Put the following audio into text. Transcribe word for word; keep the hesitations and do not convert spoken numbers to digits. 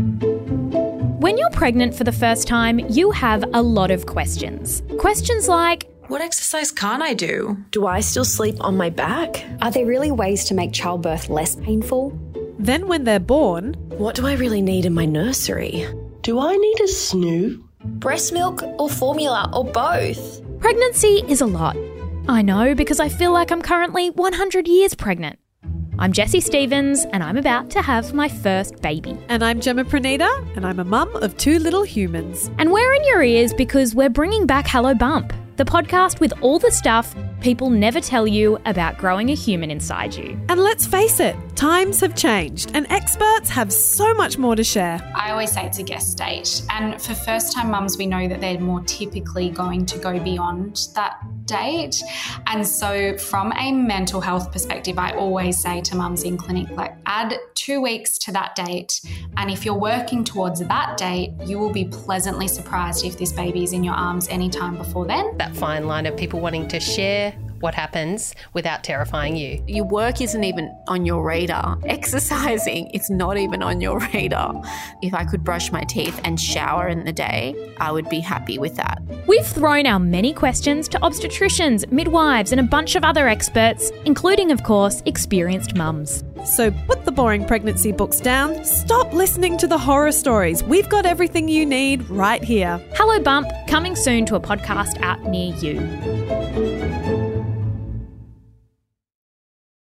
When you're pregnant for the first time, you have a lot of questions. Questions like, what exercise can't I do? Do I still sleep on my back? Are there really ways to make childbirth less painful? Then when they're born, what do I really need in my nursery? Do I need a snoo? Breast milk or formula or both? Pregnancy is a lot. I know, because I feel like I'm currently one hundred years pregnant. I'm Jessie Stevens and I'm about to have my first baby. And I'm Gemma Pranita and I'm a mum of two little humans. And we're in your ears because we're bringing back Hello Bump, the podcast with all the stuff people never tell you about growing a human inside you. And let's face it, times have changed and experts have so much more to share. I always say it's a guest state. And for first-time mums, we know that they're more typically going to go beyond that date. And so from a mental health perspective, I always say to mums in clinic, like, add two weeks to that date. And if you're working towards that date, you will be pleasantly surprised if this baby is in your arms anytime before then. That fine line of people wanting to share what happens without terrifying you. Your work isn't even on your radar. Exercising, it's not even on your radar. If I could brush my teeth and shower in the day, I would be happy with that. We've thrown our many questions to obstetricians, midwives, and a bunch of other experts, including, of course, experienced mums. So put the boring pregnancy books down, stop listening to the horror stories. We've got everything you need right here. Hello Bump, coming soon to a podcast out near you.